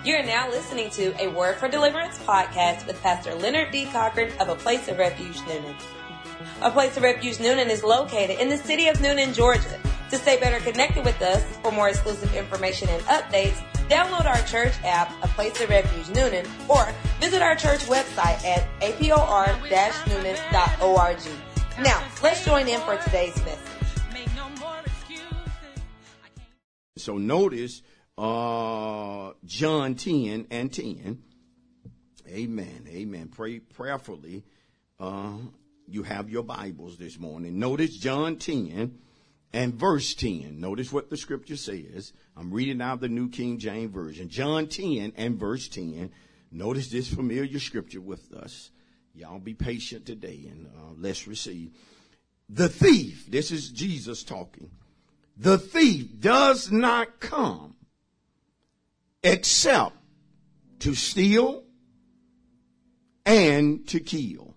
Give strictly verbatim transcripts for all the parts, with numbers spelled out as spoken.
You're now listening to a Word for Deliverance podcast with Pastor Leonard D. Cochran of A Place of Refuge, Newnan. A Place of Refuge, Newnan is located in the city of Newnan, Georgia. To stay better connected with us, for more exclusive information and updates, download our church app, A Place of Refuge, Newnan, or visit our church website at a p o r dash newnan dot org. Now, let's join in for today's message. So notice uh, John ten and ten. Amen. Amen. Pray prayerfully. Uh, you have your Bibles this morning. Notice John ten and verse ten. Notice what the scripture says. I'm reading out the New King James Version. John ten and verse ten. Notice this familiar scripture with us. Y'all be patient today and uh, let's receive. The thief, this is Jesus talking. The thief does not come except to steal and to kill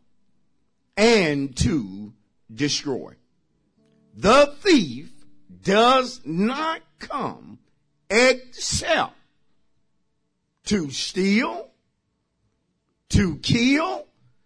and to destroy. The thief does not come except to steal, to kill,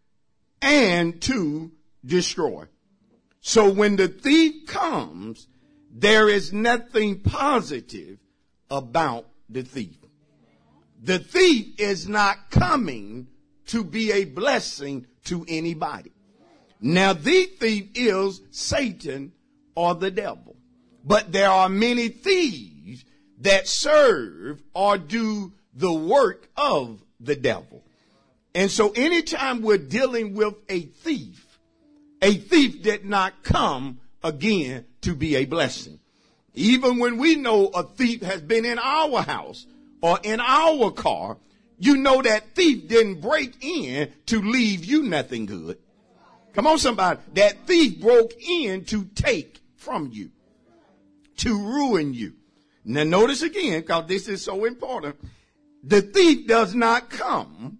and to destroy. So when the thief comes, there is nothing positive about the thief. The thief is not coming to be a blessing to anybody. Now, the thief is Satan or the devil. But there are many thieves that serve or do the work of the devil. And so anytime we're dealing with a thief, a thief did not come again to be a blessing. Even when we know a thief has been in our house or in our car, you know that thief didn't break in to leave you nothing good. Come on, somebody. That thief broke in to take from you, to ruin you. Now notice again, because this is so important. The thief does not come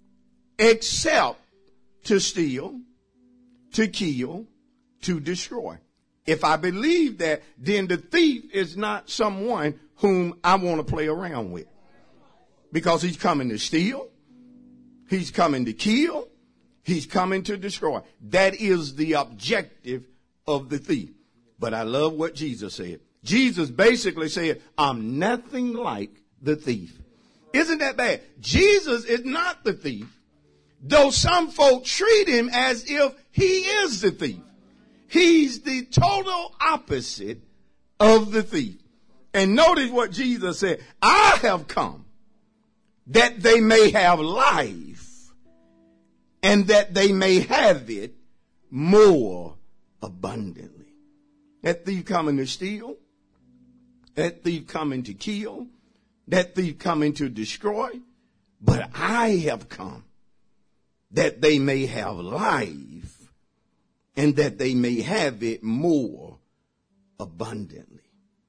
except to steal, to kill, to destroy. If I believe that, then the thief is not someone whom I want to play around with. Because he's coming to steal, he's coming to kill, he's coming to destroy. That is the objective of the thief. But I love what Jesus said. Jesus basically said, I'm nothing like the thief. Isn't that bad? Jesus is not the thief, though some folk treat him as if he is the thief. He's the total opposite of the thief. And notice what Jesus said. I have come that they may have life and that they may have it more abundantly. That thief coming to steal, that thief coming to kill, that thief coming to destroy. But I have come that they may have life and that they may have it more abundantly.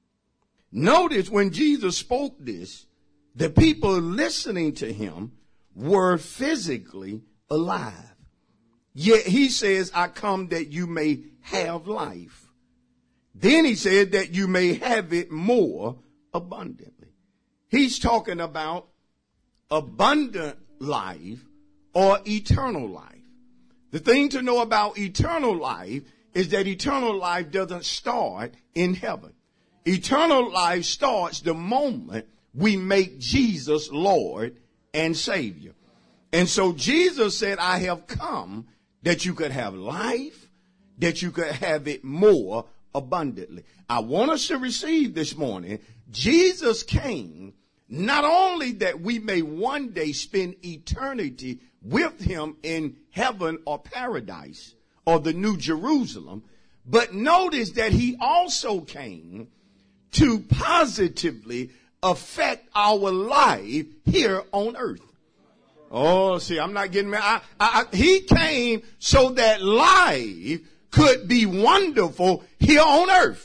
Notice when Jesus spoke this, the people listening to him were physically alive. Yet he says, I come that you may have life. Then he said that you may have it more abundantly. He's talking about abundant life or eternal life. The thing to know about eternal life is that eternal life doesn't start in heaven. Eternal life starts the moment we make Jesus Lord and Savior. And so Jesus said, I have come that you could have life, that you could have it more abundantly. I want us to receive this morning, Jesus came not only that we may one day spend eternity with him in heaven or paradise or the New Jerusalem, but notice that he also came to positively affect our life here on earth. Oh, see, I'm not getting mad. I, I, he came so that life could be wonderful here on earth.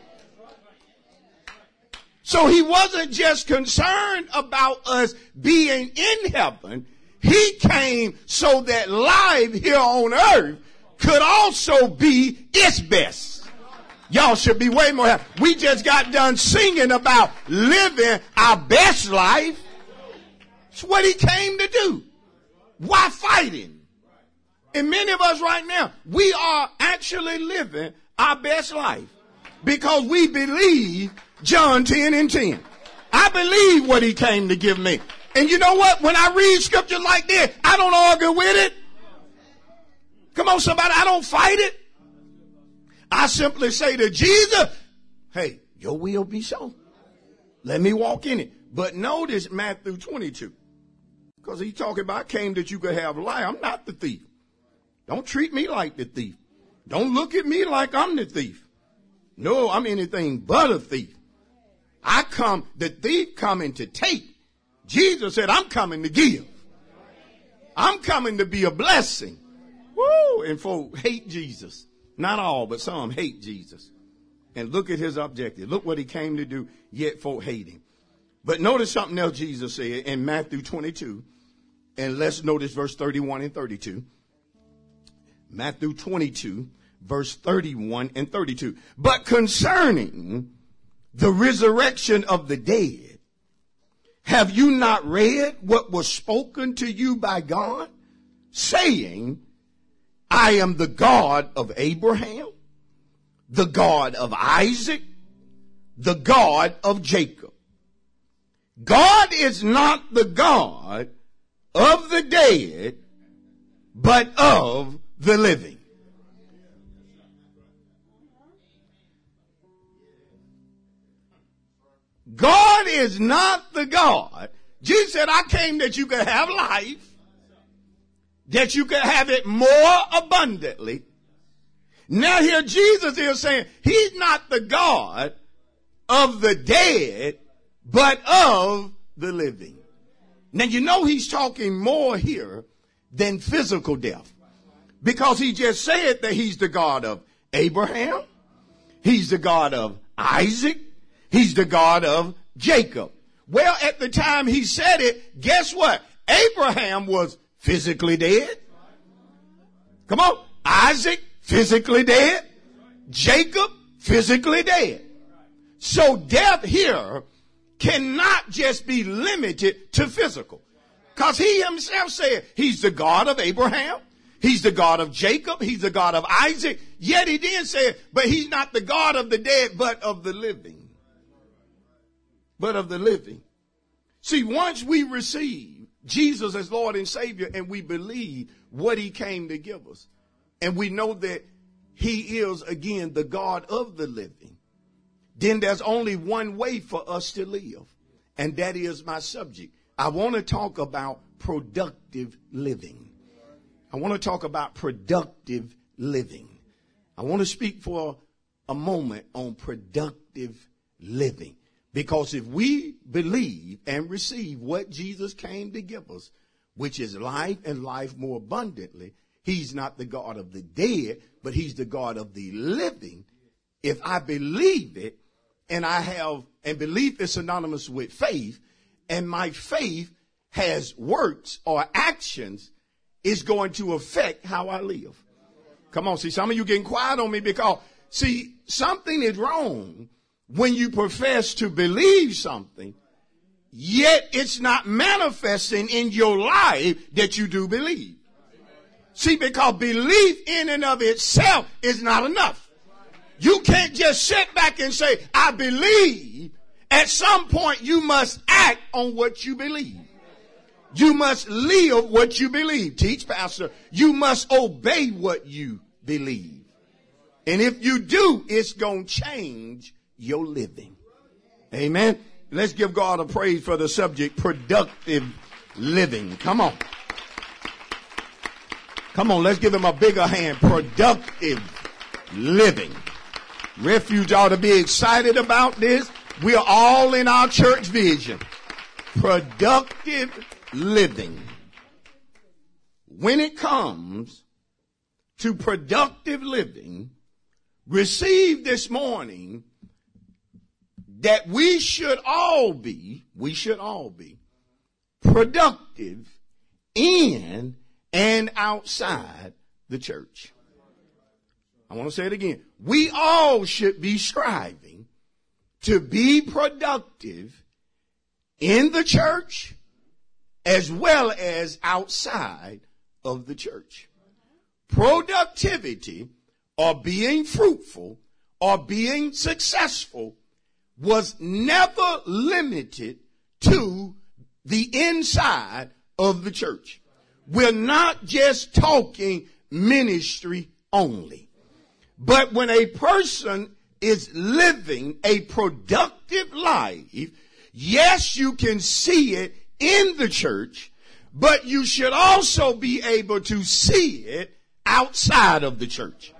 So he wasn't just concerned about us being in heaven. He came so that life here on earth could also be its best. Y'all should be way more happy. We just got done singing about living our best life. It's what he came to do. Why fighting? And many of us right now, we are actually living our best life because we believe John ten and ten. I believe what he came to give me. And you know what? When I read scriptures like this, I don't argue with it. Come on, somebody, I don't fight it. I simply say to Jesus, hey, your will be so. Let me walk in it. But notice Matthew twenty-two. Because he's talking about came that you could have life. I'm not the thief. Don't treat me like the thief. Don't look at me like I'm the thief. No, I'm anything but a thief. I come, the thief coming to take. Jesus said, I'm coming to give. I'm coming to be a blessing. Woo! And folk hate Jesus. Not all, but some hate Jesus. And look at his objective. Look what he came to do, yet folk hate him. But notice something else Jesus said in Matthew twenty-two. And let's notice verse thirty-one and thirty-two. Matthew twenty-two, verse thirty-one and thirty-two. But concerning the resurrection of the dead, have you not read what was spoken to you by God, saying, I am the God of Abraham, the God of Isaac, the God of Jacob. God is not the God of the dead, but of the living. God is not the God. Jesus said, I came that you could have life, that you could have it more abundantly. Now here Jesus is saying, he's not the God of the dead, but of the living. Now you know he's talking more here than physical death. Because he just said that he's the God of Abraham. He's the God of Isaac. He's the God of Jacob. Well, at the time he said it, guess what? Abraham was physically dead. Come on. Isaac, physically dead. Jacob, physically dead. So death here cannot just be limited to physical. Because he himself said he's the God of Abraham. He's the God of Jacob. He's the God of Isaac. Yet he did say, but he's not the God of the dead, but of the living. But of the living. See, once we receive Jesus as Lord and Savior and we believe what he came to give us, and we know that he is, again, the God of the living, then there's only one way for us to live. And that is my subject. I want to talk about productive living. I want to talk about productive living. I want to speak for a moment on productive living. Because if we believe and receive what Jesus came to give us, which is life and life more abundantly, he's not the God of the dead, but he's the God of the living. If I believe it, and I have, and belief is synonymous with faith, and my faith has works or actions, it's going to affect how I live. Come on, see, some of you getting quiet on me because, see, something is wrong when you profess to believe something, yet it's not manifesting in your life that you do believe. See, because belief in and of itself is not enough. You can't just sit back and say, I believe. At some point, you must act on what you believe. You must live what you believe. Teach, Pastor. You must obey what you believe. And if you do, it's going to change your living. Amen. Let's give God a praise for the subject, productive living. Come on. Come on, let's give him a bigger hand. Productive living. Refuge ought to be excited about this. We are all in our church vision. Productive living. When it comes to productive living, receive this morning that we should all be, we should all be productive in and outside the church. I want to say it again. We all should be striving to be productive in the church as well as outside of the church. Productivity or being fruitful or being successful was never limited to the inside of the church. We're not just talking ministry only. But when a person is living a productive life, yes, you can see it in the church, but you should also be able to see it outside of the church.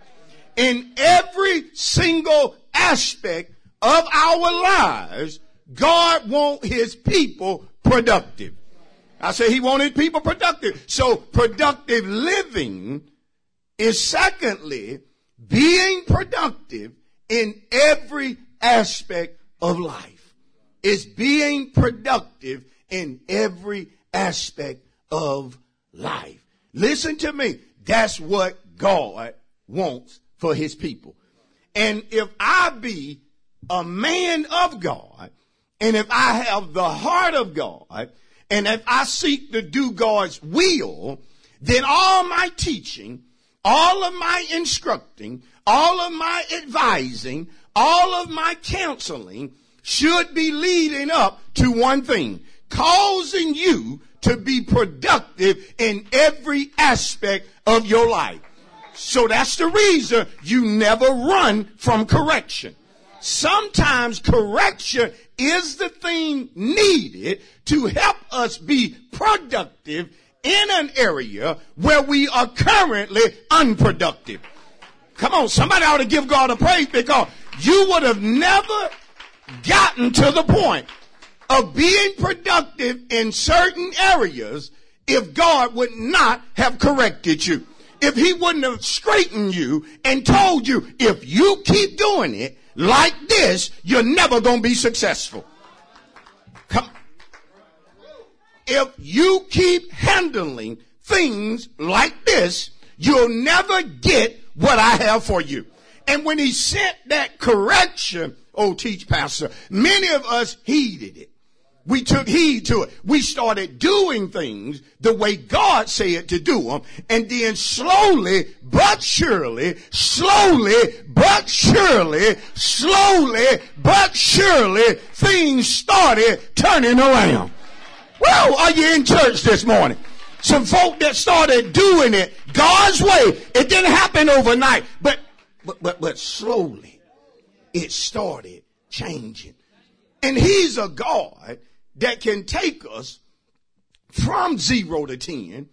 In every single aspect of our lives, God wants his people productive. I say he wanted people productive. So productive living is secondly being productive in every aspect of life. It's being productive in every aspect of life. Listen to me. That's what God wants for his people. And if I be a man of God, and if I have the heart of God, and if I seek to do God's will, then all my teaching, all of my instructing, all of my advising, all of my counseling should be leading up to one thing, causing you to be productive in every aspect of your life. So that's the reason you never run from correction. Sometimes correction is the thing needed to help us be productive in an area where we are currently unproductive. Come on, somebody ought to give God a praise, because you would have never gotten to the point of being productive in certain areas if God would not have corrected you. If he wouldn't have straightened you and told you, if you keep doing it like this, you're never going to be successful. Come. If you keep handling things like this, you'll never get what I have for you. And when he sent that correction, oh, teach pastor, many of us heeded it. We took heed to it. We started doing things the way God said to do them. And then slowly but surely, slowly but surely, slowly but surely, things started turning around. Well, are you in church this morning? Some folk that started doing it God's way. It didn't happen overnight, but, but, but, but slowly it started changing. And he's a God that can take us from zero to ten.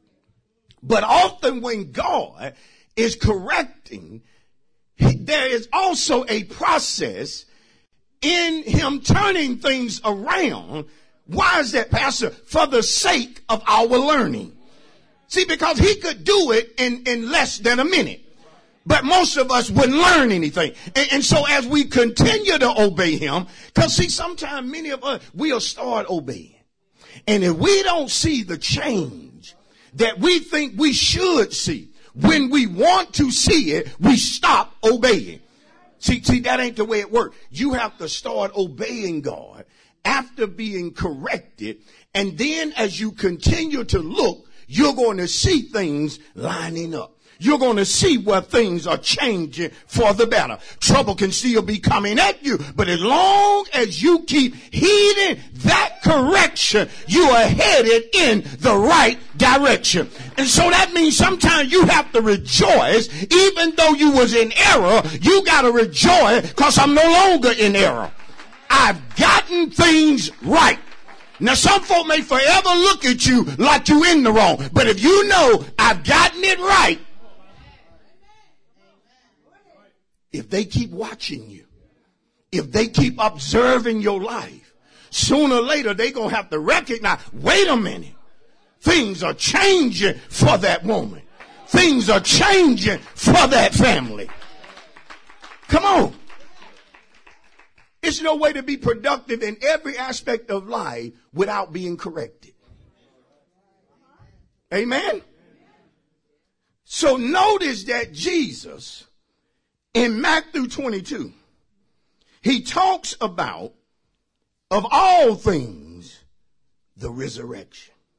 But often when God is correcting, there is also a process in him turning things around. Why is that, Pastor? For the sake of our learning. See, because he could do it in, in less than a minute. But most of us wouldn't learn anything. And, and so as we continue to obey him, because see, sometimes many of us, we'll start obeying. And if we don't see the change that we think we should see, when we want to see it, we stop obeying. See, see, that ain't the way it works. You have to start obeying God after being corrected. And then as you continue to look, you're going to see things lining up. You're going to see where things are changing for the better. Trouble can still be coming at you, but as long as you keep heeding that correction, you are headed in the right direction. And so that means sometimes you have to rejoice. Even though you was in error, you got to rejoice because I'm no longer in error. I've gotten things right. Now, some folk may forever look at you like you're in the wrong. But if you know I've gotten it right, if they keep watching you, if they keep observing your life, sooner or later they're going to have to recognize, wait a minute, things are changing for that woman. Things are changing for that family. Come on. It's no way to be productive in every aspect of life without being corrected. Amen. So notice that Jesus, in Matthew twenty-two, he talks about, of all things, the resurrection.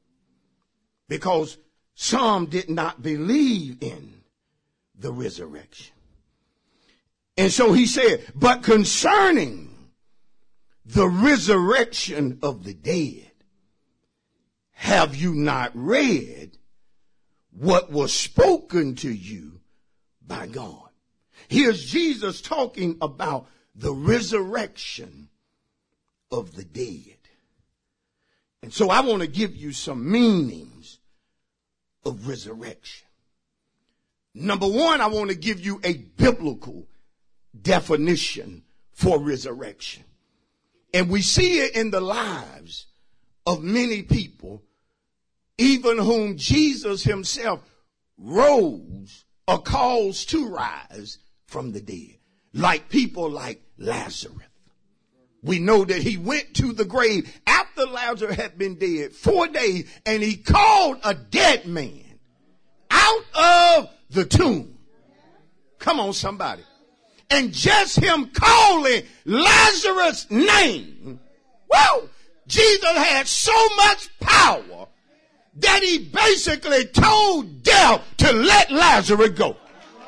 because some did not believe in the resurrection. And so he said, but concerning the resurrection of the dead, have you not read what was spoken to you by God? Here's Jesus talking about the resurrection of the dead. And so I want to give you some meanings of resurrection. Number one, I want to give you a biblical definition for resurrection. And we see it in the lives of many people, even whom Jesus himself rose or caused to rise from the dead. Like people like Lazarus. We know that he went to the grave after Lazarus had been dead four days, and he called a dead man out of the tomb. Come on, somebody. And just him calling Lazarus' name, whoa, Jesus had so much power that he basically told death to let Lazarus go.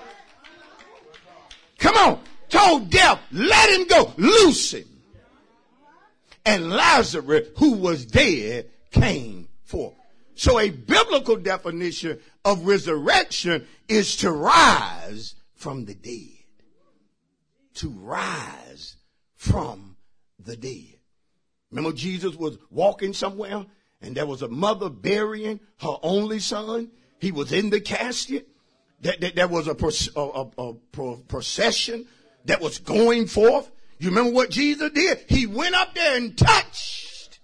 Come on, told death, let him go, loose him. And Lazarus, who was dead, came forth. So a biblical definition of resurrection is to rise from the dead. To rise from the dead. Remember, Jesus was walking somewhere and there was a mother burying her only son. He was in the casket. There, there, there was a, a, a, a procession that was going forth. You remember what Jesus did? He went up there and touched.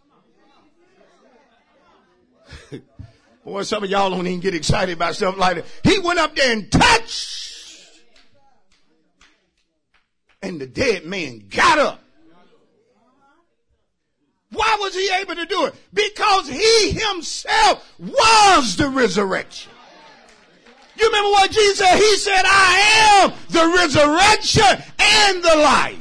Boy, some of y'all don't even get excited about stuff like that. He went up there and touched. And the dead man got up. Why was he able to do it? Because he himself was the resurrection. You remember what Jesus said? He said, I am the resurrection and the life.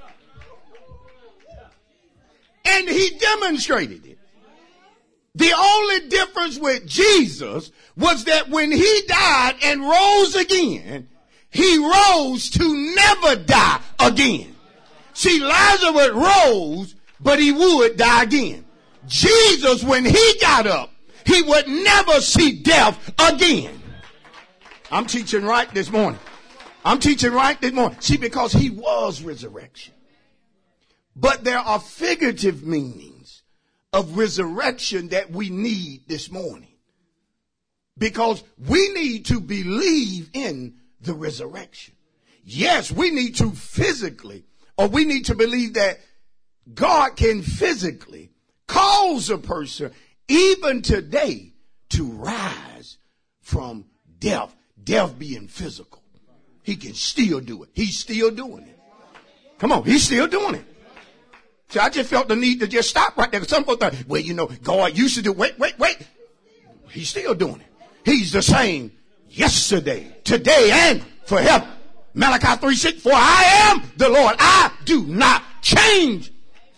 And he demonstrated it. The only difference with Jesus was that when he died and rose again, he rose to never die again. See, Lazarus rose, but he would die again. Jesus, when he got up, he would never see death again. I'm teaching right this morning. I'm teaching right this morning. See, because he was resurrection. But there are figurative meanings of resurrection that we need this morning. Because we need to believe in the resurrection. Yes, we need to physically, or we need to believe that God can physically cause a person, even today, to rise from death. Death being physical. He can still do it. He's still doing it. Come on, he's still doing it. See, I just felt the need to just stop right there. Some people thought, well, you know, God used to do, wait, wait, wait. He's still doing it. He's the same yesterday, today, and forever. Malachi three six, for I am the Lord. I do not change.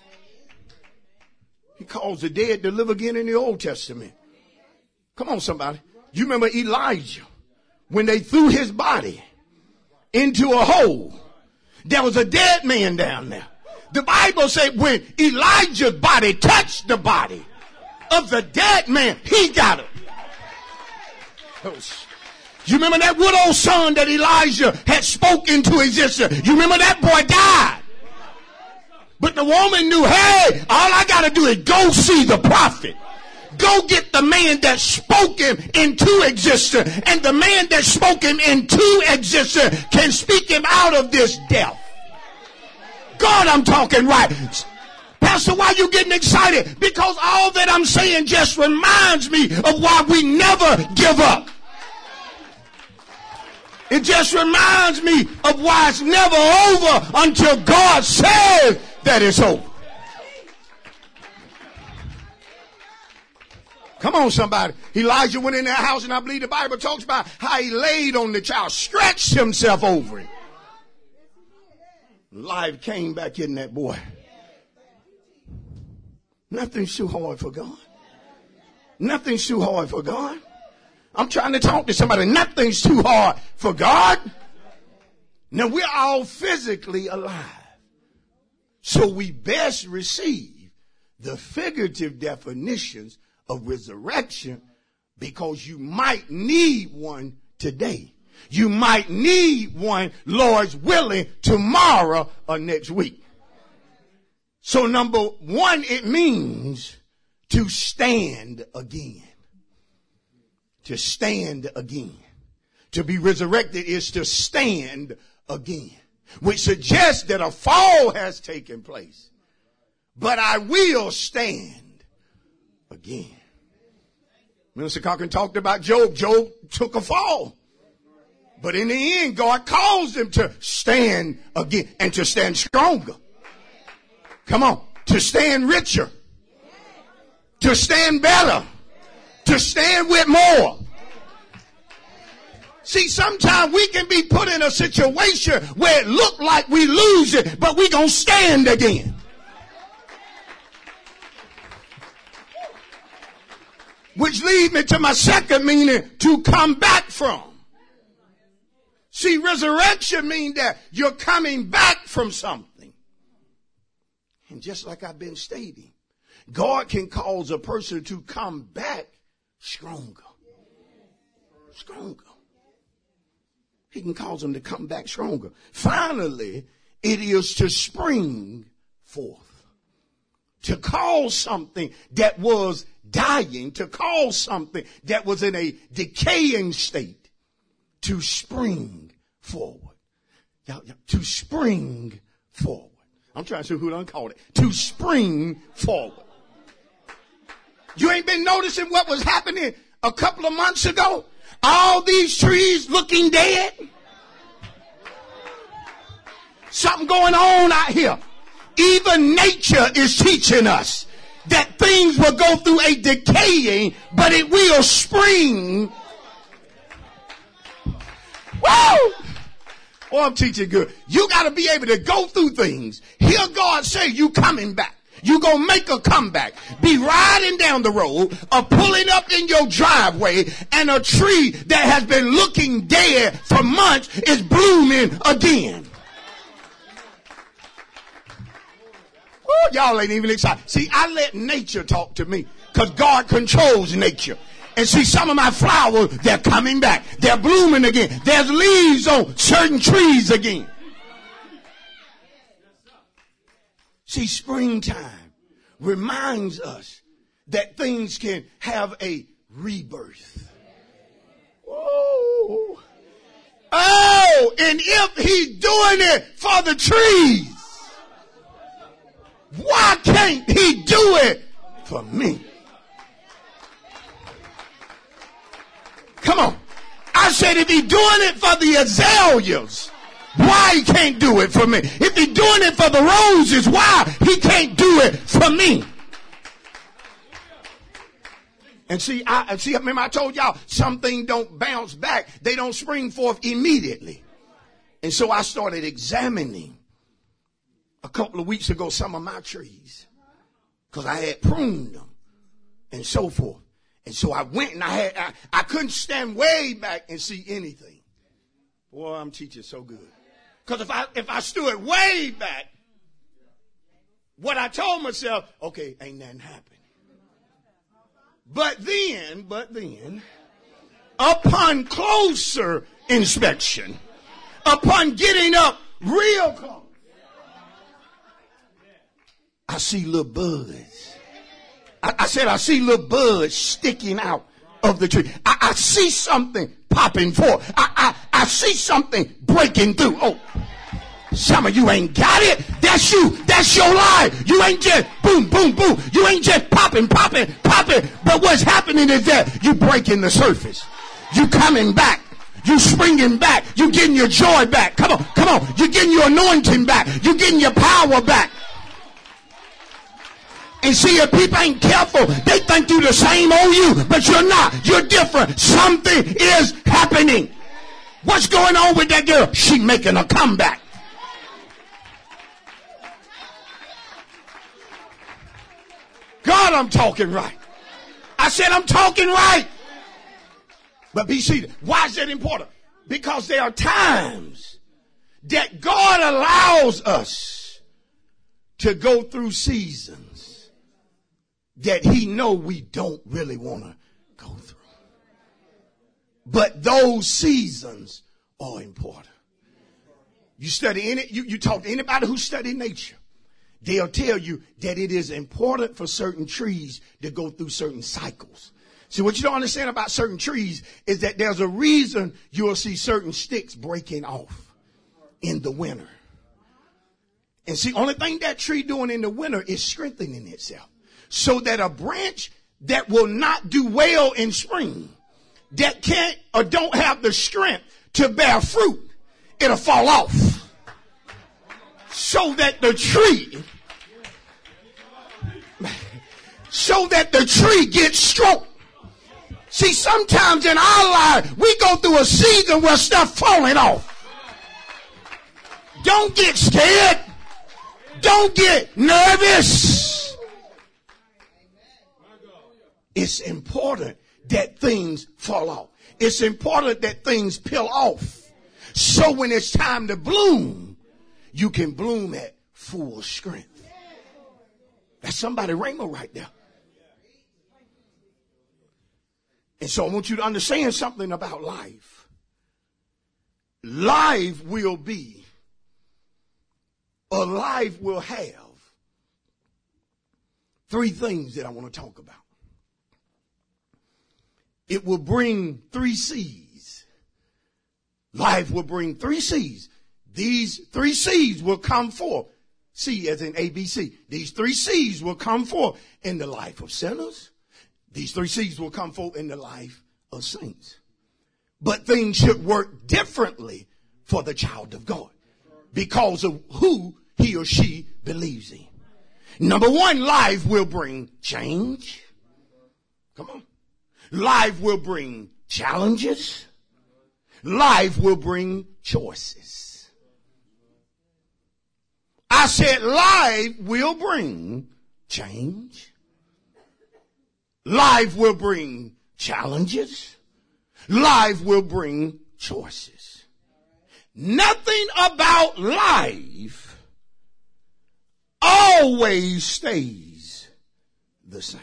He calls the dead to live again in the Old Testament. Come on, somebody. You remember Elijah, when they threw his body into a hole, there was a dead man down there. The Bible said when Elijah's body touched the body of the dead man, he got it. You remember that widow's son that Elijah had spoken into existence? You remember that boy died. But the woman knew, hey, all I got to do is go see the prophet. Go get the man that spoke him into existence. And the man that spoke him into existence can speak him out of this death. God, I'm talking right. Pastor, why are you getting excited? Because all that I'm saying just reminds me of why we never give up. It just reminds me of why it's never over until God says that it's over. Come on, somebody. Elijah went in that house, and I believe the Bible talks about how he laid on the child, stretched himself over it. Life came back in that boy. Nothing's too hard for God. Nothing's too hard for God. I'm trying to talk to somebody. Nothing's too hard for God. Now, we're all physically alive. So we best receive the figurative definitions of resurrection because you might need one today. You might need one, Lord's willing, tomorrow or next week. So number one, it means to stand again. To stand again. To be resurrected is to stand again, which suggests that a fall has taken place. But I will stand again. Minister Cochran talked about Job. Job took a fall. But in the end, God calls him to stand again and to stand stronger. Come on. To stand richer. To stand better. To stand with more. See, sometimes we can be put in a situation where it look like we lose it, but we gonna stand again. Which leads me to my second meaning, to come back from. See, resurrection means that you're coming back from something. And just like I've been stating, God can cause a person to come back stronger. Stronger. He can cause them to come back stronger. Finally, it is to spring forth. To cause something that was dying, to cause something that was in a decaying state, to spring forward. To spring forward. I'm trying to see who done called it. To spring forward. You ain't been noticing what was happening a couple of months ago? All these trees looking dead. Something going on out here. Even nature is teaching us that things will go through a decaying, but it will spring. Woo! Oh, I'm teaching good. You got to be able to go through things. Hear God say you coming back. You gonna make a comeback. Be riding down the road or pulling up in your driveway and a tree that has been looking dead for months is blooming again. Oh, y'all ain't even excited. See, I let nature talk to me because God controls nature. And see, some of my flowers, they're coming back. They're blooming again. There's leaves on certain trees again. See, springtime reminds us that things can have a rebirth. Oh, oh, and if he's doing it for the trees, why can't he do it for me? Come on. I said if he's doing it for the azaleas, why he can't do it for me? If he's doing it for the roses, why he can't do it for me? And see, I see. Remember, I told y'all something don't bounce back; they don't spring forth immediately. And so I started examining a couple of weeks ago some of my trees because I had pruned them and so forth. And so I went and I had I, I couldn't stand way back and see anything. Boy, I'm teaching so good. Because if I if I stood way back, what I told myself, okay, ain't nothing happened. But then, but then, upon closer inspection, upon getting up real close, I see little buds. I, I said I see little buds sticking out of the tree. I, I see something popping forth. I, I, I see something breaking through. Oh, some of you ain't got it. That's you. That's your life. You ain't just boom, boom, boom. You ain't just popping, popping, popping. But what's happening is that you breaking the surface. You coming back. You springing back. You getting your joy back. Come on, come on. You getting your anointing back. You getting your power back. And see, if people ain't careful, they think you're the same old you, but you're not. You're different. Something is happening. What's going on with that girl? She making a comeback. God, I'm talking right. I said, I'm talking right. But be seated. Why is that important? Because there are times that God allows us to go through seasons that he know we don't really want to go through. But those seasons are important. You study any, you, you talk to anybody who study nature. They'll tell you that it is important for certain trees to go through certain cycles. See, what you don't understand about certain trees is that there's a reason you'll see certain sticks breaking off in the winter. And see, only thing that tree doing in the winter is strengthening itself. So that a branch that will not do well in spring, that can't or don't have the strength to bear fruit, it'll fall off. So that the tree, so that the tree gets strong. See, sometimes in our life, we go through a season where stuff falling off. Don't get scared. Don't get nervous. It's important that things fall off. It's important that things peel off. So when it's time to bloom, you can bloom at full strength. That's somebody rhema right there. And so I want you to understand something about life. Life will be, or life will have, three things that I want to talk about. It will bring three C's. Life will bring three C's. These three C's will come forth. C as in A B C. These three C's will come forth in the life of sinners. These three C's will come forth in the life of saints. But things should work differently for the child of God because of who he or she believes in. Number one, life will bring change. Come on. Life will bring challenges. Life will bring choices. I said life will bring change. Life will bring challenges. Life will bring choices. Nothing about life always stays the same.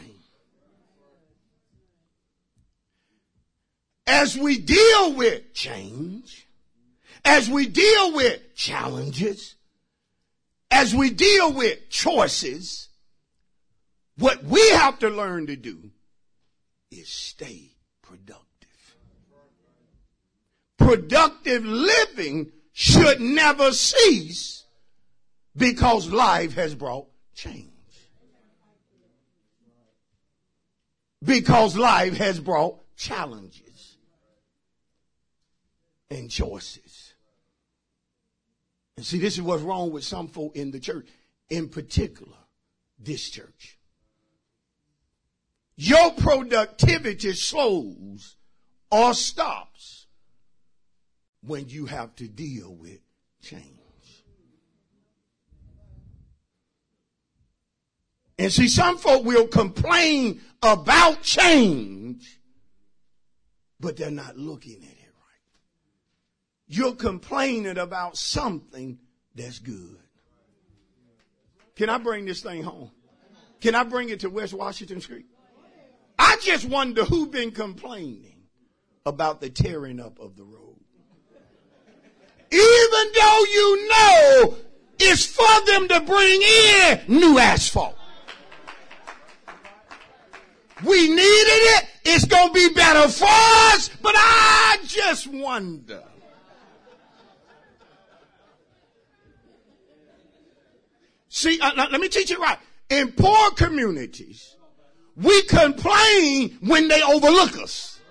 As we deal with change, as we deal with challenges, as we deal with choices, what we have to learn to do is stay productive. Productive living should never cease because life has brought change. Because life has brought challenges and choices. And see, this is what's wrong with some folk in the church, in particular, this church. Your productivity slows or stops when you have to deal with change. And see, some folk will complain about change, but they're not looking at it right. You're complaining about something that's good. Can I bring this thing home? Can I bring it to West Washington Street? I just wonder who been complaining about the tearing up of the road. Even though you know it's for them to bring in new asphalt. We needed it. It's going to be better for us. But I just wonder. See, uh, let me teach you right. In poor communities, we complain when they overlook us.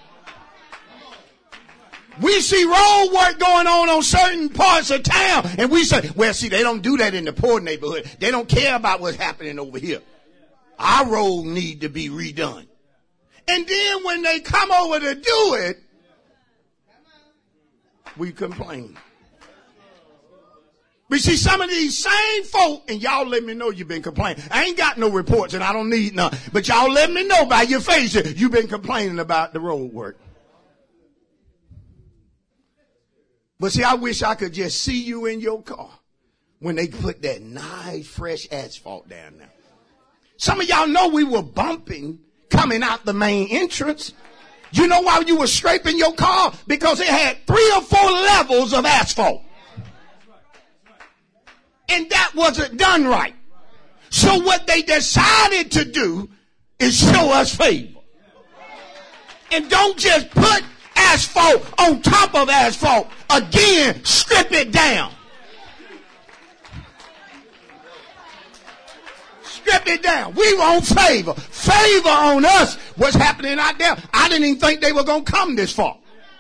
We see road work going on on certain parts of town, and we say, well, see, they don't do that in the poor neighborhood. They don't care about what's happening over here. Our road need to be redone. And then when they come over to do it, we complain. But see, some of these same folk, and y'all let me know you've been complaining. I ain't got no reports and I don't need none. But y'all let me know by your face that you've been complaining about the road work. But see, I wish I could just see you in your car when they put that nice fresh asphalt down there. Some of y'all know we were bumping coming out the main entrance. You know why you were scraping your car? Because it had three or four levels of asphalt. And that wasn't done right. So what they decided to do is show us favor. And don't just put asphalt on top of asphalt. Again, strip it down. Strip it down. We want favor. Favor on us. What's happening out there? I didn't even think they were going to come this far.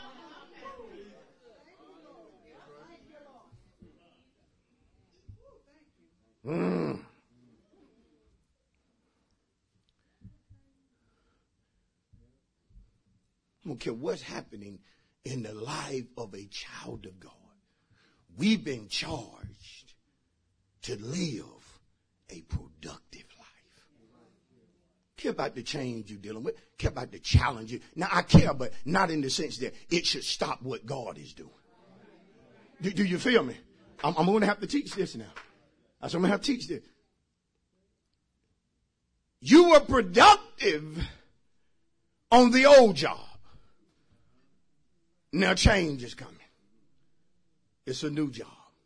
Mm. I don't care what's happening in the life of a child of God. We've been charged to live a productive life. Care about the change you're dealing with. Care about the challenges. Now, I care, but not in the sense that it should stop what God is doing. Do, do you feel me? I'm, I'm going to have to teach this now. I'm going to have to teach this. You were productive on the old job. Now change is coming. It's a new job.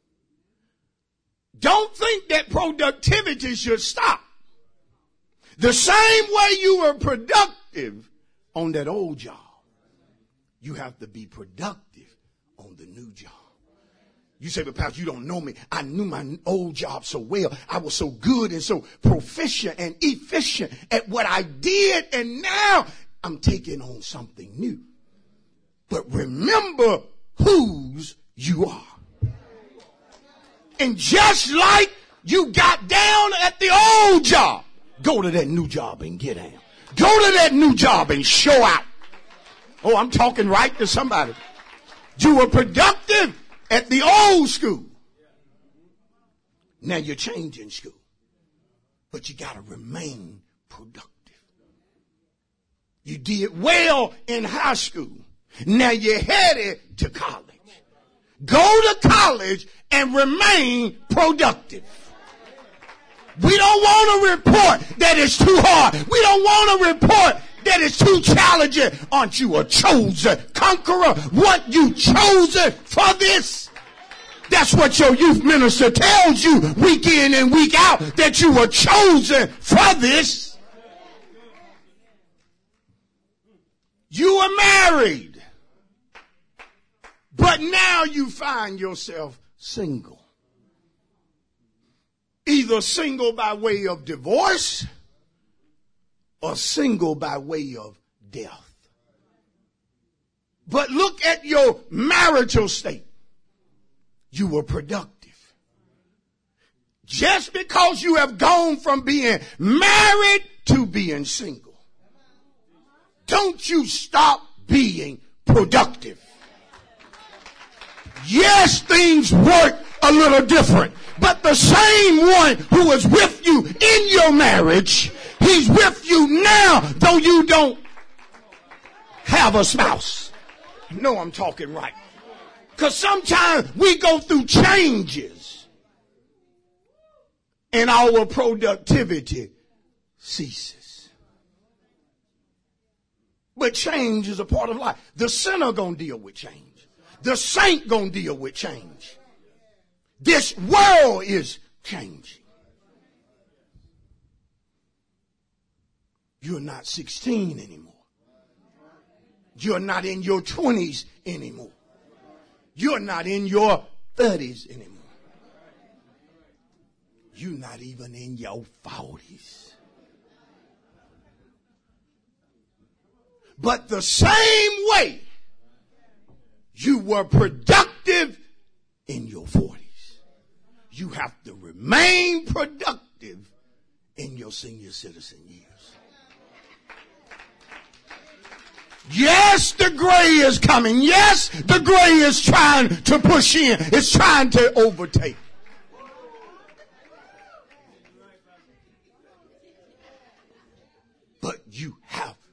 Don't think that productivity should stop. The same way you were productive on that old job, you have to be productive on the new job. You say, but Pastor, you don't know me. I knew my old job so well. I was so good and so proficient and efficient at what I did. And now I'm taking on something new. But remember whose you are. And just like you got down at the old job, go to that new job and get down. Go to that new job and show out. Oh, I'm talking right to somebody. You were productive at the old school. Now you're changing school. But you got to remain productive. You did well in high school. Now you're headed to college. Go to college and remain productive. We don't want to report that it's too hard. We don't want to report that it's too challenging. Aren't you a chosen conqueror? Weren't you chosen for this? That's what your youth minister tells you week in and week out, that you were chosen for this. You were married, but now you find yourself single. Either single by way of divorce or single by way of death. But look at your marital state. You were productive. Just because you have gone from being married to being single, don't you stop being productive. Yes, things work a little different, but the same one who was with you in your marriage, he's with you now, though you don't have a spouse. No, I'm talking right. Because sometimes we go through changes and our productivity ceases. But change is a part of life. The sinner gonna deal with change. The saint gonna deal with change. This world is changing. You're not sixteen anymore. You're not in your twenties anymore. You're not in your thirties anymore. You're not even in your forties. But the same way you were productive in your forties, you have to remain productive in your senior citizen years. Yes, the gray is coming. Yes, the gray is trying to push in. It's trying to overtake.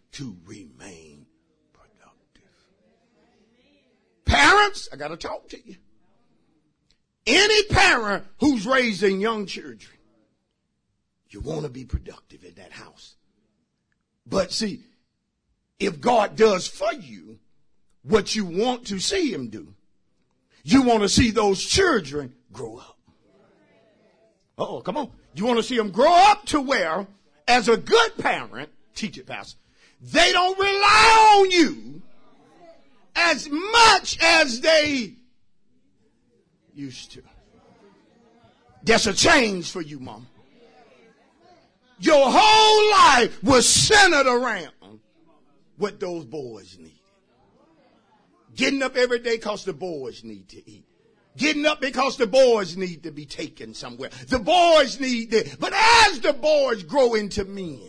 to remain productive. Parents, I got to talk to you. Any parent who's raising young children, you want to be productive in that house. But see, if God does for you what you want to see him do, you want to see those children grow up. Oh, come on. You want to see them grow up to where, as a good parent, teach it, Pastor, they don't rely on you as much as they used to. That's a change for you, Mama. Your whole life was centered around what those boys needed. Getting up every day because the boys need to eat. Getting up because the boys need to be taken somewhere. The boys need to, but as the boys grow into men,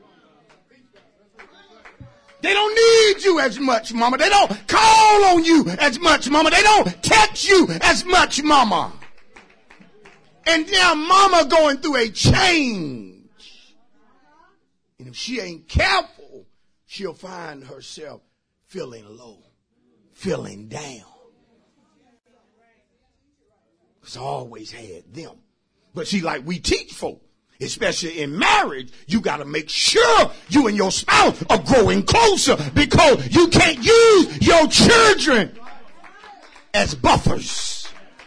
they don't need you as much, Mama. They don't call on you as much, Mama. They don't text you as much, Mama. And now Mama going through a change. And if she ain't careful, she'll find herself feeling low, feeling down. Because I always had them. But see, like we teach folk, especially in marriage, you got to make sure you and your spouse are growing closer, because you can't use your children as buffers.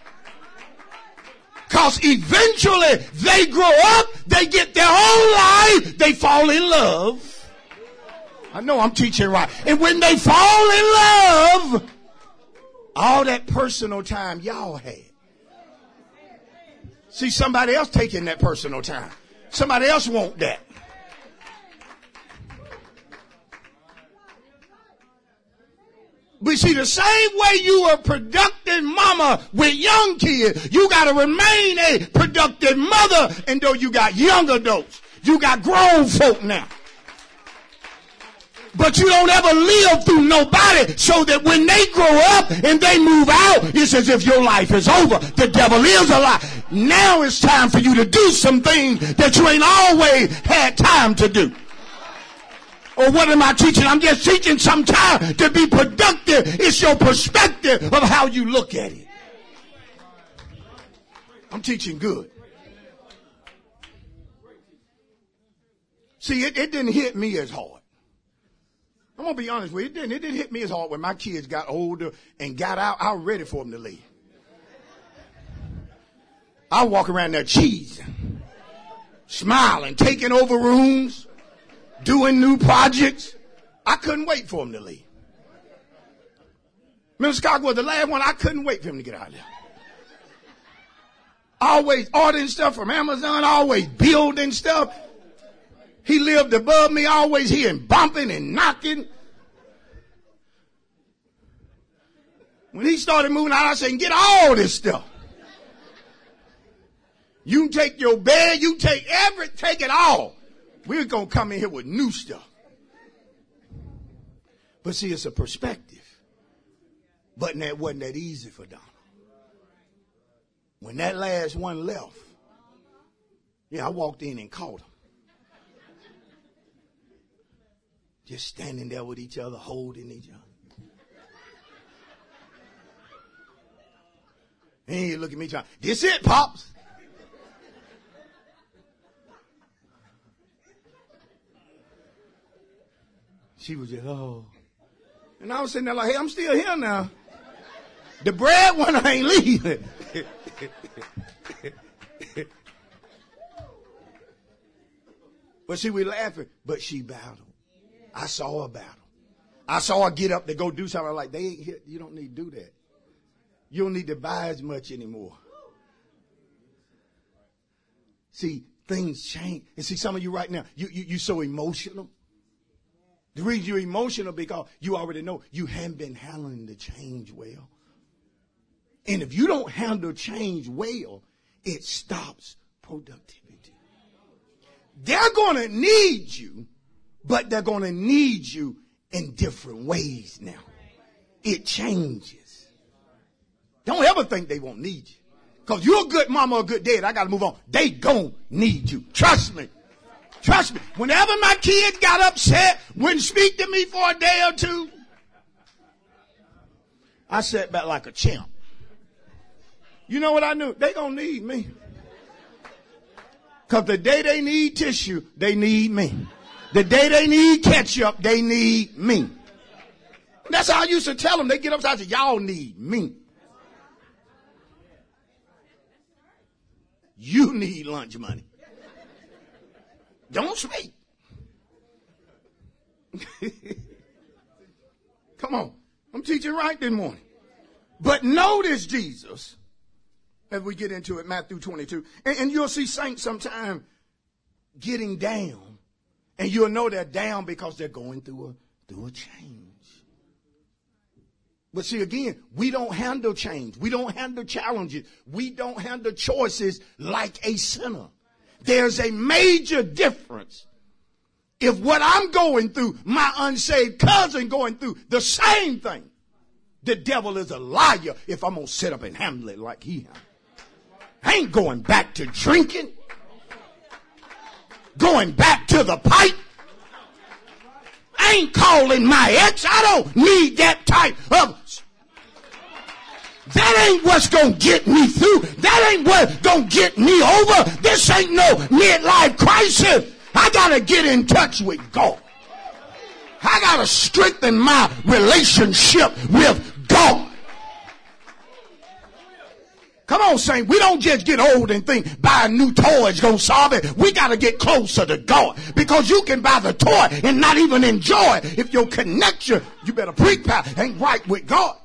Because eventually they grow up, they get their own life, they fall in love. I know I'm teaching right. And when they fall in love, all that personal time y'all had, see somebody else taking that personal time. Somebody else want that. But see, the same way you are productive mama with young kids, you got to remain a productive mother. And though you got young adults, you got grown folk now. But you don't ever live through nobody, so that when they grow up and they move out, it's as if your life is over. The devil is a lie. Now it's time for you to do some things that you ain't always had time to do. Or what am I teaching? I'm just teaching sometimes to be productive. It's your perspective of how you look at it. I'm teaching good. See, it, it didn't hit me as hard. I'm going to be honest with you. It didn't, it didn't hit me as hard when my kids got older and got out. I was ready for them to leave. I walk around there cheesing, smiling, taking over rooms, doing new projects. I couldn't wait for him to leave. Mister Scott was the last one. I couldn't wait for him to get out of there. Always ordering stuff from Amazon, always building stuff. He lived above me, always hearing bumping and knocking. When he started moving out, I said, get all this stuff. You can take your bed, you take every, take it all. We're going to come in here with new stuff. But see, it's a perspective. But that wasn't that easy for Donald. When that last one left, yeah, I walked in and caught him. Just standing there with each other, holding each other. And he look at me trying, this it, Pops? She was just, oh. And I was sitting there like, hey, I'm still here now. The breadwinner ain't leaving. But see, we laughing, but she battled. I saw her battle. I saw her get up to go do something. I'm like, they ain't here. You don't need to do that. You don't need to buy as much anymore. See, things change. And see, some of you right now, you, you, you're so emotional. The reason you're emotional because you already know you haven't been handling the change well. And if you don't handle change well, it stops productivity. They're going to need you, but they're going to need you in different ways now. It changes. Don't ever think they won't need you. Because you're a good mama or a good dad. I got to move on. They gon' need you. Trust me. Trust me, whenever my kids got upset, wouldn't speak to me for a day or two, I sat back like a champ. You know what I knew? They gonna need me. Because the day they need tissue, they need me. The day they need ketchup, they need me. That's how I used to tell them. They get upset and say, y'all need me. You need lunch money. Don't speak. Come on. I'm teaching right this morning. But notice Jesus, as we get into it, Matthew twenty-two. And, and you'll see saints sometime getting down. And you'll know they're down because they're going through a, through a change. But see, again, we don't handle change. We don't handle challenges. We don't handle choices like a sinner. There's a major difference. If what I'm going through, my unsaved cousin going through the same thing, the devil is a liar if I'm going to sit up and handle it like he has. I ain't going back to drinking, going back to the pipe. I ain't calling my ex. I don't need that type of... That ain't what's going to get me through. That ain't what's going to get me over. This ain't no midlife crisis. I got to get in touch with God. I got to strengthen my relationship with God. Come on, saint. We don't just get old and think buying new toys going to solve it. We got to get closer to God. Because you can buy the toy and not even enjoy it. If your connection, you better preach, ain't right with God.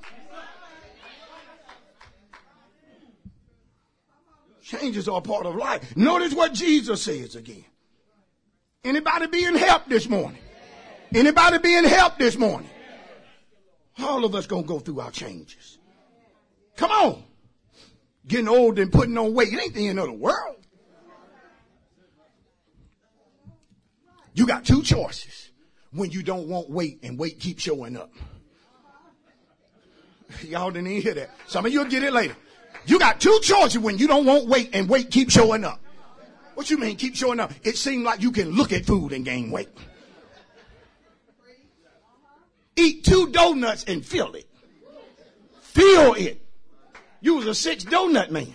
Changes are a part of life. Notice what Jesus says again. Anybody being helped this morning? Anybody being helped this morning? All of us going to go through our changes. Come on. Getting old and putting on weight. It ain't the end of the world. You got two choices when you don't want weight and weight keeps showing up. Y'all didn't even hear that. Some of you will get it later. You got two choices when you don't want weight and weight keeps showing up. What you mean keep showing up? It seems like you can look at food and gain weight. Eat two donuts and feel it. Feel it. You was a six donut man.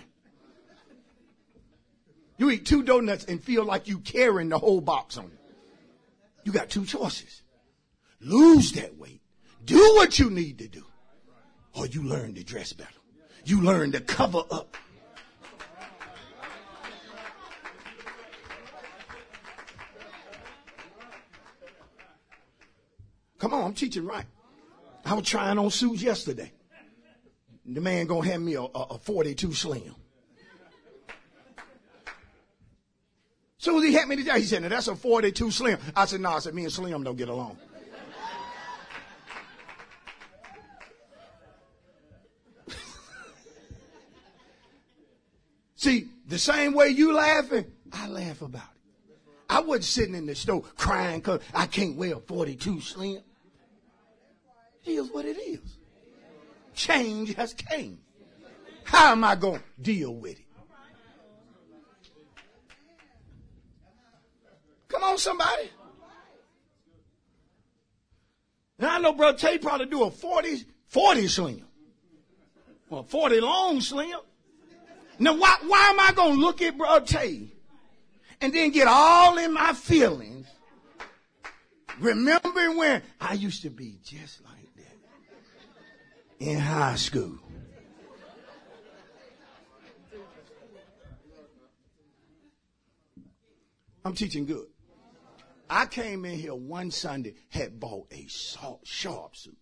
You eat two donuts and feel like you carrying the whole box on you. You got two choices. Lose that weight. Do what you need to do. Or you learn to dress better. You learn to cover up. Come on, I'm teaching right. I was trying on suits yesterday. The man gonna hand me a, a, a forty-two Slim. Soon as he had me today, he said, "Now that's a forty-two Slim." I said, "No." I said, "Me and Slim don't get along." See, the same way you laughing, I laugh about it. I wasn't sitting in the store crying because I can't wear a forty-two Slim. It is what it is. Change has came. How am I going to deal with it? Come on, somebody. Now, I know Brother Tay probably do a forty, forty Slim. Or a forty long Slim. Now, why, why am I going to look at Brother Tay and then get all in my feelings, remembering when I used to be just like that in high school? I'm teaching good. I came in here one Sunday, had bought a sharp suit.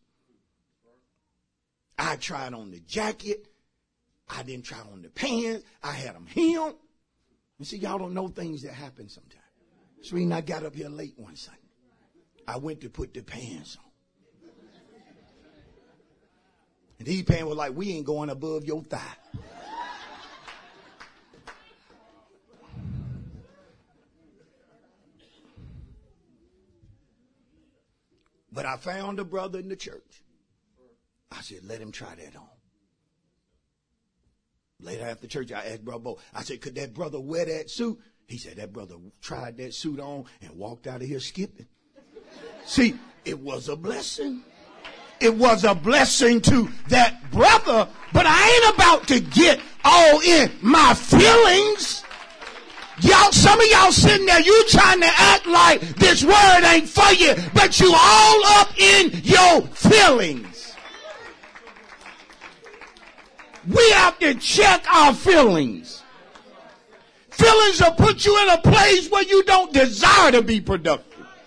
I tried on the jacket. I didn't try on the pants. I had them hemmed. You see, y'all don't know things that happen sometimes. That's the reason I got up here late one Sunday. I went to put the pants on. And these pants were like, we ain't going above your thigh. But I found a brother in the church. I said, let him try that on. Later after church, I asked Brother Bo, I said, could that brother wear that suit? He said, that brother tried that suit on and walked out of here skipping. See, it was a blessing. It was a blessing to that brother, but I ain't about to get all in my feelings. Y'all, some of y'all sitting there, you trying to act like this word ain't for you, but you all up in your feelings. We have to check our feelings. Feelings will put you in a place where you don't desire to be productive.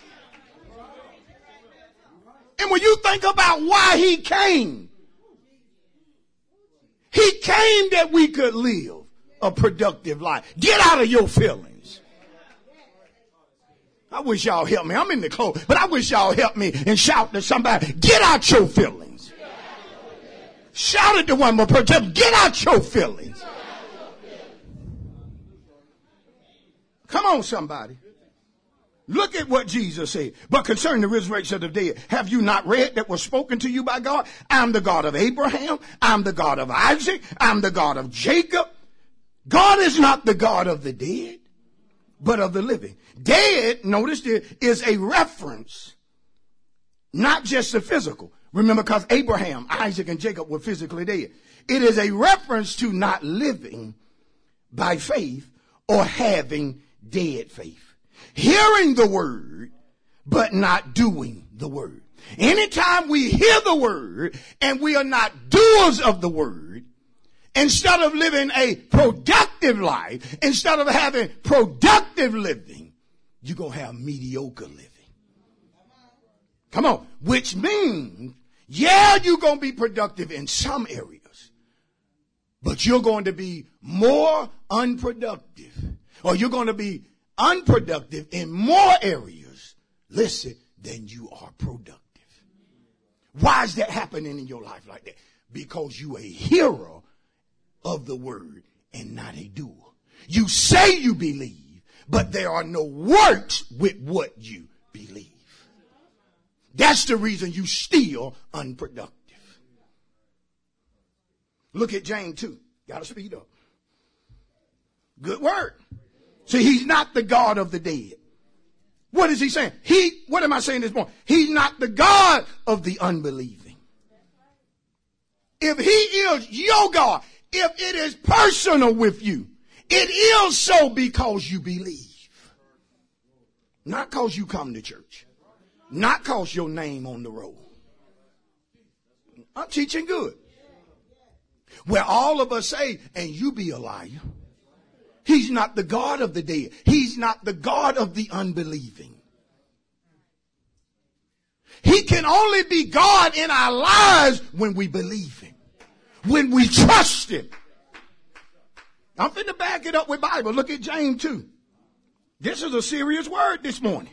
And when you think about why he came, he came that we could live a productive life. Get out of your feelings. I wish y'all help me. I'm in the clothes, but I wish y'all help me and shout to somebody, get out your feelings. Shout it to one more person, get out your feelings. Come on, somebody. Look at what Jesus said. But concerning the resurrection of the dead, have you not read that was spoken to you by God? I'm the God of Abraham. I'm the God of Isaac. I'm the God of Jacob. God is not the God of the dead, but of the living. Dead, notice this, is a reference, not just the physical. Remember, because Abraham, Isaac, and Jacob were physically dead. It is a reference to not living by faith or having dead faith. Hearing the word, but not doing the word. Anytime we hear the word and we are not doers of the word, instead of living a productive life, instead of having productive living, you're going to have mediocre living. Come on. Which means, yeah, you're going to be productive in some areas, but you're going to be more unproductive, or you're going to be unproductive in more areas, listen, than you are productive. Why is that happening in your life like that? Because you a hearer of the word and not a doer. You say you believe, but there are no works with what you believe. That's the reason you still unproductive. Look at James two. Gotta speed up. Good word. See, he's not the God of the dead. What is he saying? He, what am I saying this morning? He's not the God of the unbelieving. If he is your God, if it is personal with you, it is so because you believe. Not because you come to church. Not because your name on the roll. I'm teaching good. Where all of us say, and you be a liar. He's not the God of the dead. He's not the God of the unbelieving. He can only be God in our lives when we believe him, when we trust him. I'm finna back it up with Bible. Look at James two. This is a serious word this morning.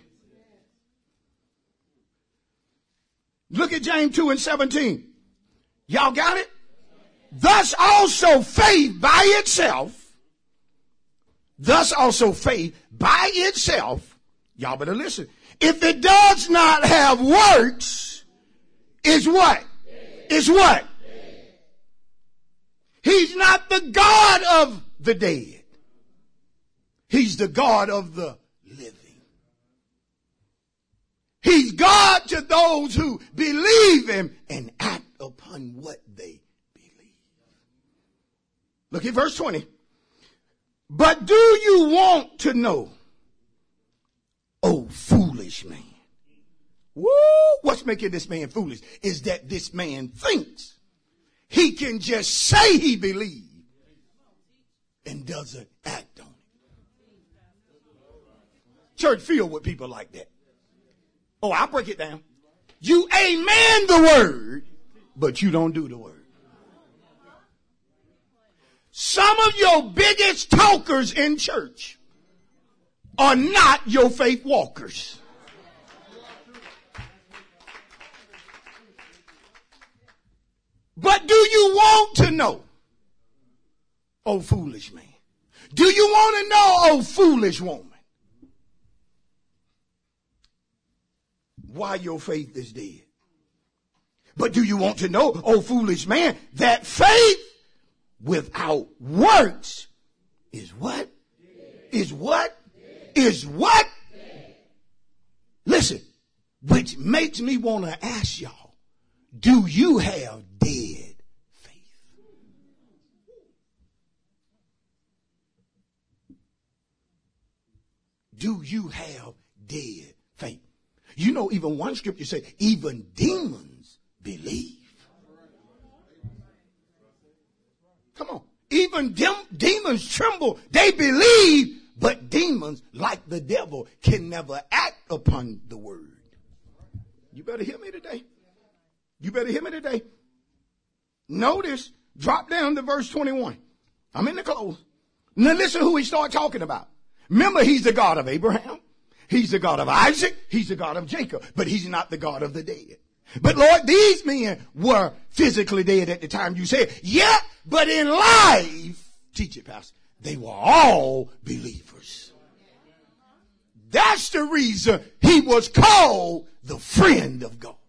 Look at James two and seventeen. Y'all got it? Thus also faith by itself, thus also faith by itself, y'all better listen, if it does not have works, is what? Is what? He's not the God of the dead. He's the God of the living. He's God to those who believe him and act upon what they believe. Look at verse twenty. But do you want to know, oh foolish man? Woo! What's making this man foolish is that this man thinks he can just say he believes and doesn't act on it. Church filled with people like that. Oh, I'll break it down. You amen the word, but you don't do the word. Some of your biggest talkers in church are not your faith walkers. But do you want to know, oh foolish man? Do you want to know, oh foolish woman, why your faith is dead? But do you want to know, oh foolish man, that faith without works is what? is what? Is what? Listen, which makes me want to ask y'all, do you have dead faith? Do you have dead faith? You know, even one scripture says, even demons believe. Come on. Even dem- demons tremble. They believe, but demons, like the devil, can never act upon the word. You better hear me today. You better hear me today. Notice, drop down to verse twenty-one. I'm in the close. Now listen who he started talking about. Remember, he's the God of Abraham. He's the God of Isaac. He's the God of Jacob. But he's not the God of the dead. But Lord, these men were physically dead at the time you said. Yeah, but in life, teach it, Pastor, they were all believers. That's the reason he was called the friend of God.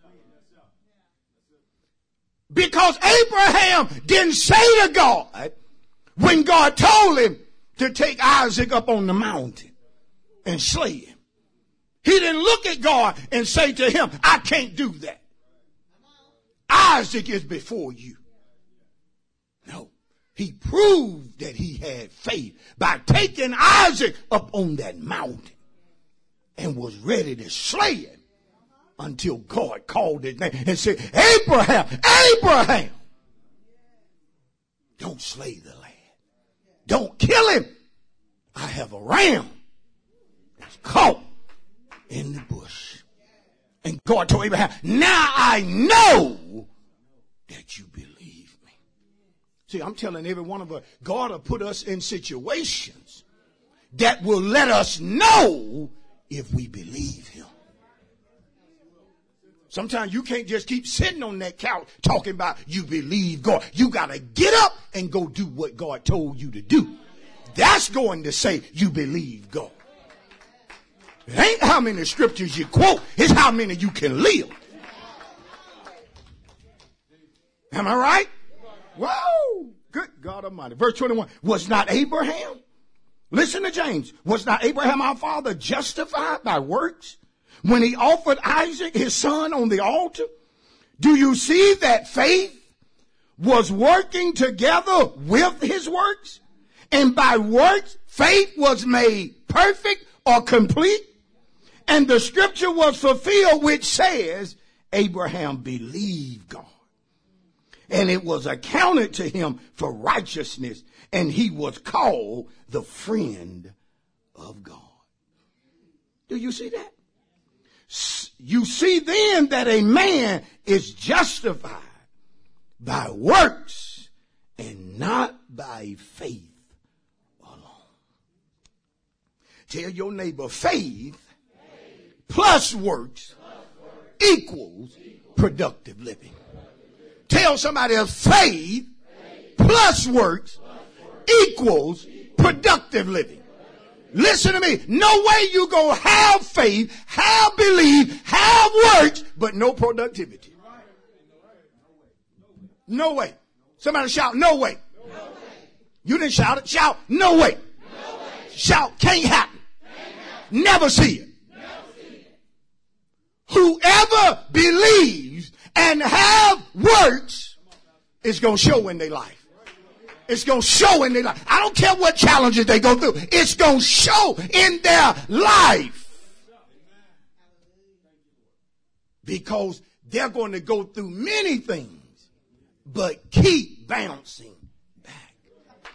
Because Abraham didn't say to God, when God told him to take Isaac up on the mountain and slay him, he didn't look at God and say to him, I can't do that. Isaac is before you. No, he proved that he had faith by taking Isaac up on that mountain and was ready to slay him until God called his name and said, Abraham, Abraham, don't slay the lad. Don't kill him. I have a ram that's caught in the bush. And God told Abraham, now I know that you believe me. See, I'm telling every one of us, God will put us in situations that will let us know if we believe him. Sometimes you can't just keep sitting on that couch talking about you believe God. You got to get up and go do what God told you to do. That's going to say you believe God. It ain't how many scriptures you quote, it's how many you can live. Am I right? Whoa! Good God Almighty. Verse twenty-one. Was not Abraham, listen to James, was not Abraham our father justified by works when he offered Isaac his son on the altar? Do you see that faith was working together with his works? And by works, faith was made perfect or complete. And the scripture was fulfilled, which says, Abraham believed God, and it was accounted to him for righteousness, and he was called the friend of God. Do you see that? You see then that a man is justified by works and not by faith alone. Tell your neighbor, faith plus works equals productive living. Tell somebody else, faith plus works equals productive living. Listen to me. No way you go have faith, have belief, have works, but no productivity. No way. Somebody shout, no way. You didn't shout it. Shout, no way. Shout, can't happen. Never see it. Whoever believes and have works is going to show in their life. It's going to show in their life. I don't care what challenges they go through. It's going to show in their life. Because they're going to go through many things, but keep bouncing back.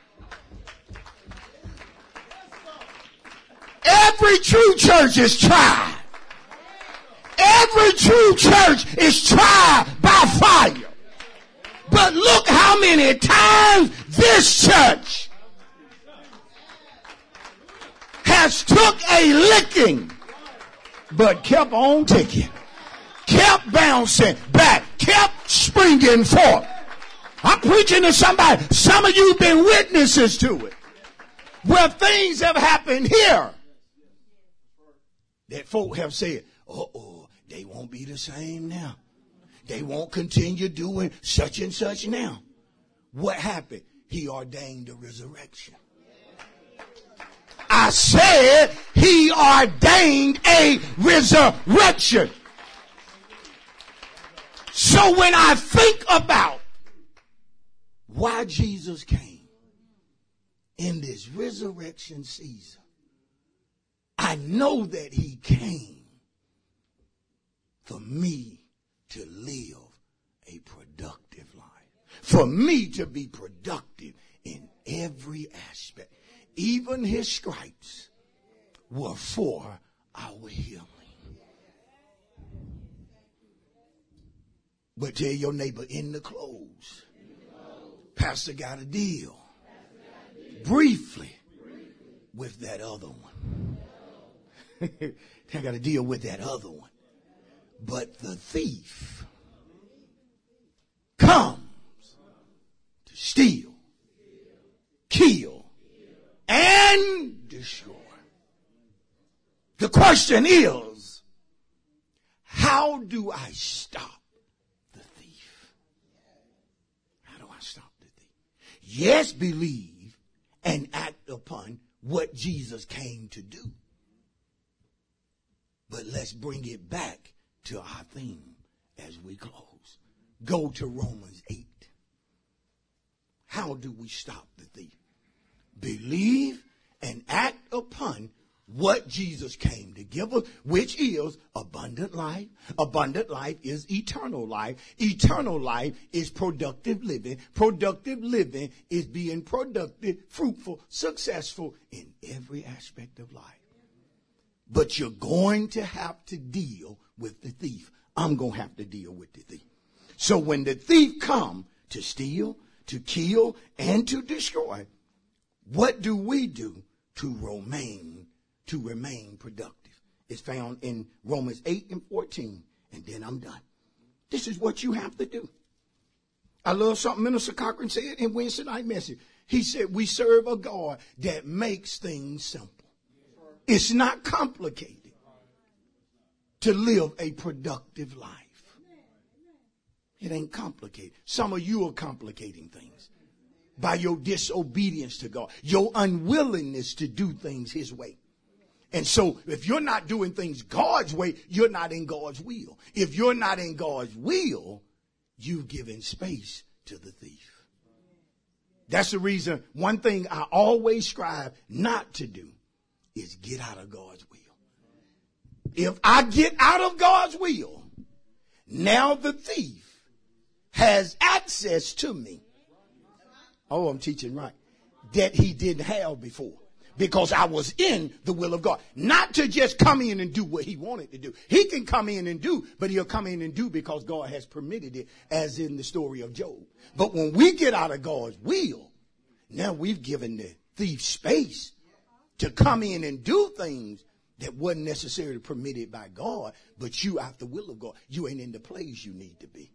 Every true church is tried. Every true church is tried by fire. But look how many times this church has took a licking, but kept on ticking, kept bouncing back, kept springing forth. I'm preaching to somebody. Some of you have been witnesses to it, where things have happened here that folk have said, uh-oh, they won't be the same now. They won't continue doing such and such now. What happened? He ordained the resurrection. said he ordained a resurrection. So when I think about why Jesus came in this resurrection season, I know that he came for me to live a productive life. For me to be productive in every aspect. Even his stripes were for our healing. But tell your neighbor, in the close, Pastor got a deal briefly with that other one. I got to deal with that other one. But the thief comes to steal, kill, and destroy. The question is, how do I stop the thief? How do I stop the thief? Yes, believe and act upon what Jesus came to do. But let's bring it back to our theme as we close. Go to Romans eight. How do we stop the thief? Believe and act upon what Jesus came to give us, which is abundant life. Abundant life is eternal life. Eternal life is productive living. Productive living is being productive, fruitful, successful in every aspect of life. But you're going to have to deal with the thief. I'm going to have to deal with the thief. So when the thief comes to steal, to kill, and to destroy, what do we do to remain, to remain productive? It's found in Romans eight and fourteen, and then I'm done. This is what you have to do. I love something Minister Cochran said in Wednesday night message. He said, we serve a God that makes things simple. It's not complicated to live a productive life. It ain't complicated. Some of you are complicating things by your disobedience to God, your unwillingness to do things his way. And so if you're not doing things God's way, you're not in God's will. If you're not in God's will, you've given space to the thief. That's the reason one thing I always strive not to do is get out of God's will. If I get out of God's will, now the thief has access to me. Oh, I'm teaching right. That he didn't have before. Because I was in the will of God. Not to just come in and do what he wanted to do. He can come in and do, but he'll come in and do because God has permitted it, as in the story of Job. But when we get out of God's will, now we've given the thief space to come in and do things that wasn't necessarily permitted by God, but you out the will of God. You ain't in the place you need to be.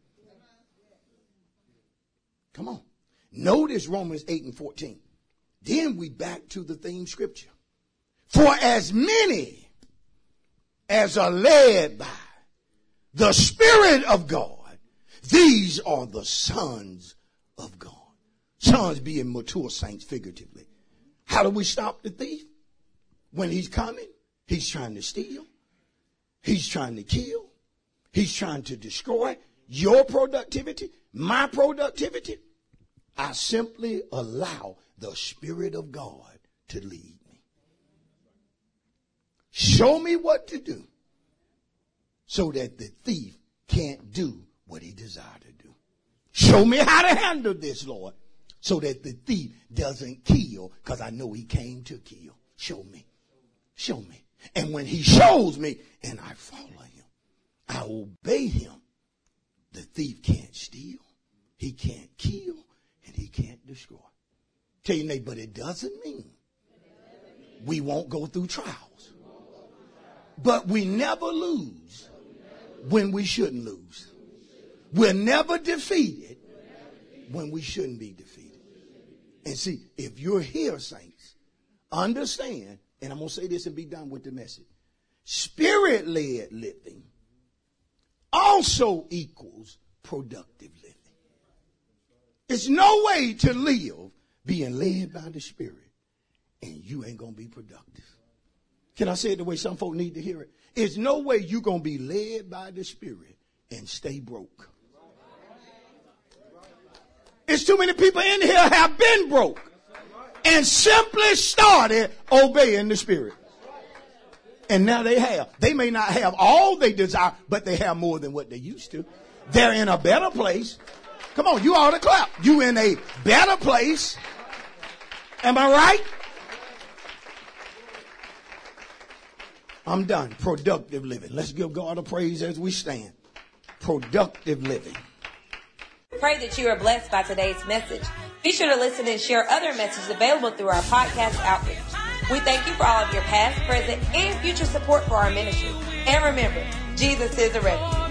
Come on. Notice Romans eight and fourteen. Then we back to the theme scripture. For as many as are led by the Spirit of God, these are the sons of God. Sons being mature saints figuratively. How do we stop the thief? When he's coming, he's trying to steal. He's trying to kill. He's trying to destroy your productivity, my productivity. I simply allow the Spirit of God to lead me. Show me what to do so that the thief can't do what he desired to do. Show me how to handle this, Lord, so that the thief doesn't kill, because I know he came to kill. Show me. Show me. And when he shows me and I follow him, I obey him, the thief can't steal, he can't kill, and he can't destroy. Tell your neighbor, but it doesn't mean we won't go through trials. But we never lose when we shouldn't lose. We're never defeated when we shouldn't be defeated. And see, if you're here, saints, understand, and I'm going to say this and be done with the message. Spirit-led living also equals productive living. It's no way to live being led by the Spirit and you ain't going to be productive. Can I say it the way some folk need to hear it? There's no way you're going to be led by the Spirit and stay broke. It's too many people in here have been broke and simply started obeying the Spirit. And now they have. They may not have all they desire, but they have more than what they used to. They're in a better place. Come on, you ought to clap. You in a better place. Am I right? I'm done. Productive living. Let's give God a praise as we stand. Productive living. Pray that you are blessed by today's message. Be sure to listen and share other messages available through our podcast outreach. We thank you for all of your past, present, and future support for our ministry. And remember, Jesus is a refuge.